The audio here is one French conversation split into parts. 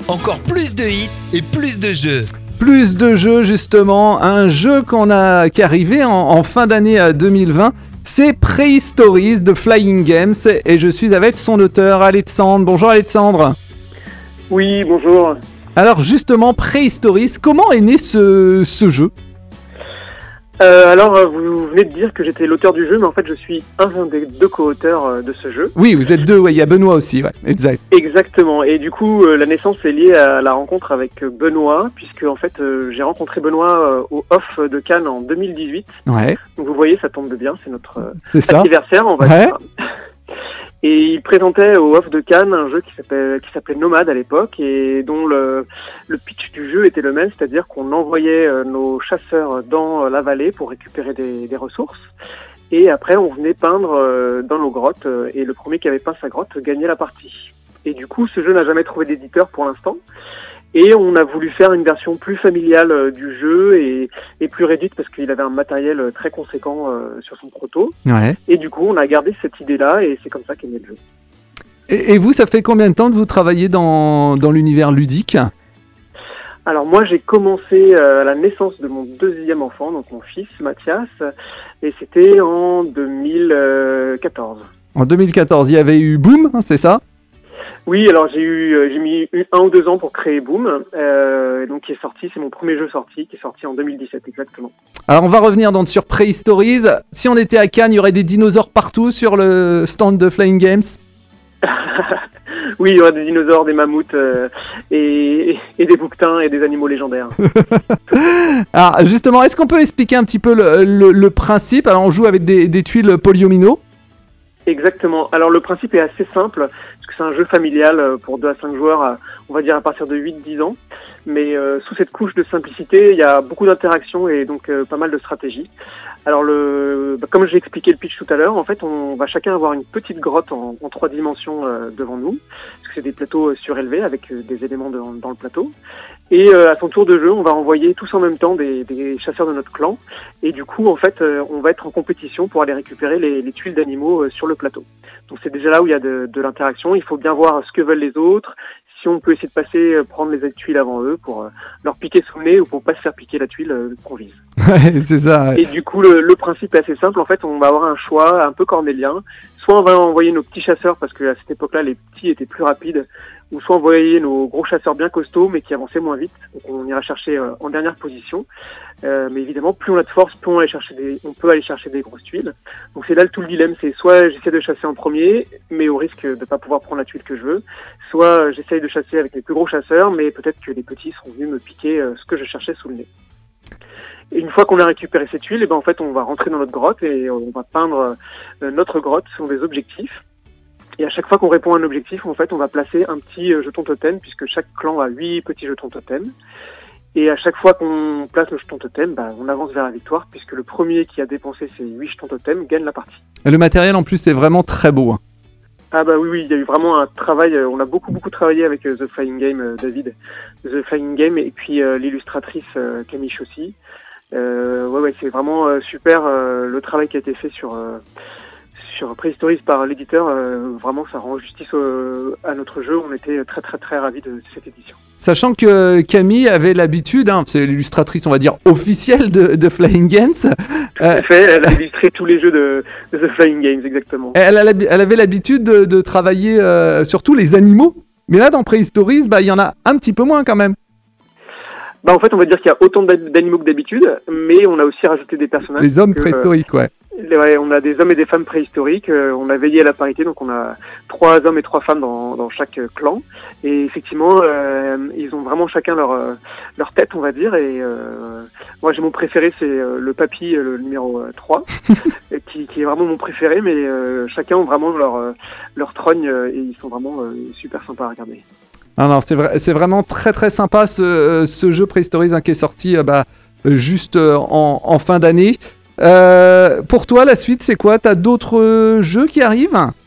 encore plus de hits et plus de jeux. Plus de jeux justement, un jeu qui est arrivé en fin d'année 2020, c'est Prehistories de Flying Games et je suis avec son auteur Alexandre. Bonjour Alexandre. Oui, bonjour. Alors justement, Prehistories, comment est né ce jeu ? Alors, vous venez de dire que j'étais l'auteur du jeu, mais en fait, je suis un des deux co-auteurs de ce jeu. Oui, vous êtes deux, il y a Benoît aussi, ouais, exact. Exactement, et du coup, la naissance est liée à la rencontre avec Benoît, puisque en fait, j'ai rencontré Benoît au Off de Cannes en 2018. Ouais. Donc vous voyez, ça tombe bien, c'est notre c'est anniversaire, on va ouais. dire. Et il présentait au Off de Cannes un jeu qui s'appelait Nomade à l'époque et dont le pitch du jeu était le même, c'est-à-dire qu'on envoyait nos chasseurs dans la vallée pour récupérer des ressources et après on venait peindre dans nos grottes et le premier qui avait peint sa grotte gagnait la partie. Et du coup ce jeu n'a jamais trouvé d'éditeur pour l'instant et on a voulu faire une version plus familiale du jeu et plus réduite parce qu'il avait un matériel très conséquent sur son proto. Ouais. Et du coup, on a gardé cette idée-là et c'est comme ça qu'est né le jeu. Et vous, ça fait combien de temps que vous travaillez dans l'univers ludique ? Alors moi, j'ai commencé à la naissance de mon deuxième enfant, donc mon fils Mathias, et c'était en 2014. En 2014, il y avait eu Boom, c'est ça ? Oui, alors j'ai mis 1 ou 2 ans pour créer Boom, donc qui est sorti, c'est mon premier jeu sorti, qui est sorti en 2017 exactement. Alors on va revenir donc sur Prehistories. Si on était à Cannes, il y aurait des dinosaures partout sur le stand de Flying Games. Oui, il y aurait des dinosaures, des mammouths et des bouquetins et des animaux légendaires. Alors justement, est-ce qu'on peut expliquer un petit peu le principe ? Alors on joue avec des tuiles polyomino. Exactement. Alors le principe est assez simple, parce que c'est un jeu familial pour 2 à 5 joueurs, on va dire à partir de 8-10 ans. Mais sous cette couche de simplicité, il y a beaucoup d'interactions et donc pas mal de stratégies. Alors comme j'ai expliqué le pitch tout à l'heure, en fait on va chacun avoir une petite grotte en 3 dimensions devant nous, parce que c'est des plateaux surélevés avec des éléments dans le plateau. Et à son tour de jeu, on va envoyer tous en même temps des chasseurs de notre clan. Et du coup, en fait, on va être en compétition pour aller récupérer les tuiles d'animaux sur le plateau. Donc c'est déjà là où il y a de l'interaction. Il faut bien voir ce que veulent les autres. Si on peut essayer de passer, prendre les tuiles avant eux pour leur piquer sous le nez ou pour pas se faire piquer la tuile qu'on vise. Ouais, c'est ça. Ouais. Et du coup, le principe est assez simple. En fait, on va avoir un choix un peu cornélien. Soit on va envoyer nos petits chasseurs parce qu'à cette époque-là, les petits étaient plus rapides. Ou soit envoyer nos gros chasseurs bien costauds mais qui avançaient moins vite. Donc on ira chercher en dernière position. Mais évidemment, plus on a de force, plus on peut aller chercher des grosses tuiles. Donc c'est là tout le dilemme, c'est soit j'essaie de chasser en premier, mais au risque de pas pouvoir prendre la tuile que je veux, soit j'essaye de chasser avec les plus gros chasseurs, mais peut-être que les petits seront venus me piquer ce que je cherchais sous le nez. Et une fois qu'on a récupéré ces tuiles, et ben en fait on va rentrer dans notre grotte et on va peindre notre grotte selon des objectifs. Et à chaque fois qu'on répond à un objectif, en fait, on va placer un petit jeton totem, puisque chaque clan a 8 petits jetons totem. Et à chaque fois qu'on place le jeton totem, on avance vers la victoire, puisque le premier qui a dépensé ces 8 jetons totem gagne la partie. Et le matériel, en plus, est vraiment très beau. Hein. Ah oui, il y a eu vraiment un travail, on a beaucoup travaillé avec The Flying Game, David, The Flying Game, et puis l'illustratrice Camille Chaussy. Ouais, c'est vraiment super le travail qui a été fait sur Prehistories par l'éditeur, vraiment ça rend justice à notre jeu. On était très ravis de cette édition. Sachant que Camille avait l'habitude, c'est l'illustratrice on va dire officielle de Flying Games. Tout à fait, elle a illustré tous les jeux de The Flying Games, exactement. Elle avait l'habitude de travailler sur tous les animaux, mais là dans Prehistories, il y en a un petit peu moins quand même. En fait on va dire qu'il y a autant d'animaux que d'habitude, mais on a aussi rajouté des personnages. Les hommes préhistoriques, ouais. Ouais, on a des hommes et des femmes préhistoriques, on a veillé à la parité, donc on a 3 hommes et 3 femmes dans chaque clan. Et effectivement, ils ont vraiment chacun leur tête, on va dire. Et moi, j'ai mon préféré, c'est le papy, le numéro 3, qui est vraiment mon préféré. Mais chacun ont vraiment leur trogne et ils sont vraiment super sympas à regarder. Non, c'est vraiment très sympa ce jeu Prehistories qui est sorti juste en fin d'année. Pour toi, la suite, c'est quoi ? T'as d'autres jeux qui arrivent ?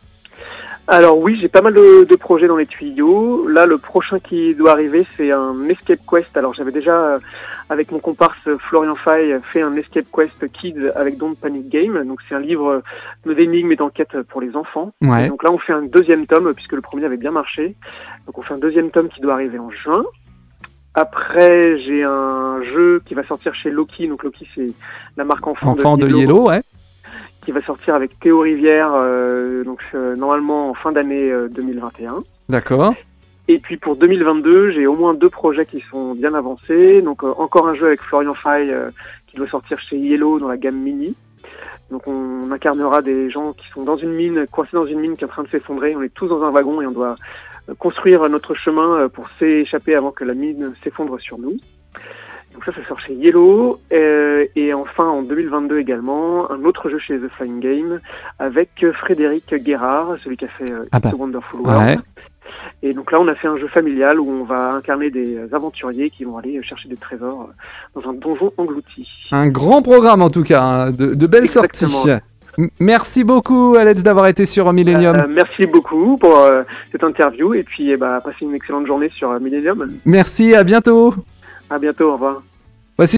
Alors oui, j'ai pas mal de projets dans les tuyaux. Là, le prochain qui doit arriver, c'est un Escape Quest. Alors j'avais déjà, avec mon comparse Florian Fay, fait un Escape Quest Kids avec Don't Panic Game. Donc c'est un livre d'énigmes et d'enquêtes pour les enfants. Ouais. Et donc là, on fait un deuxième tome, puisque le premier avait bien marché. Donc on fait un deuxième tome qui doit arriver en juin. Après, j'ai un jeu qui va sortir chez Loki. Donc Loki, c'est la marque enfant de Yellow, ouais. Qui va sortir avec Théo Rivière, normalement en fin d'année 2021. D'accord. Et puis pour 2022, j'ai au moins 2 projets qui sont bien avancés. Donc encore un jeu avec Florian Fay qui doit sortir chez Yellow dans la gamme Mini. Donc on incarnera des gens qui sont dans une mine, coincés dans une mine qui est en train de s'effondrer. On est tous dans un wagon et on doit construire notre chemin pour s'échapper avant que la mine s'effondre sur nous. Donc ça sort chez Yellow. Et enfin, en 2022 également, un autre jeu chez The Flying Game avec Frédéric Guérard, celui qui a fait It's a Wonderful World. Ouais. Et donc là, on a fait un jeu familial où on va incarner des aventuriers qui vont aller chercher des trésors dans un donjon englouti. Un grand programme en tout cas, hein, de belles Exactement. sorties. Merci beaucoup Alex d'avoir été sur Millennium. Merci beaucoup pour cette interview et puis passez une excellente journée sur Millennium. Merci, à bientôt. À bientôt, au revoir.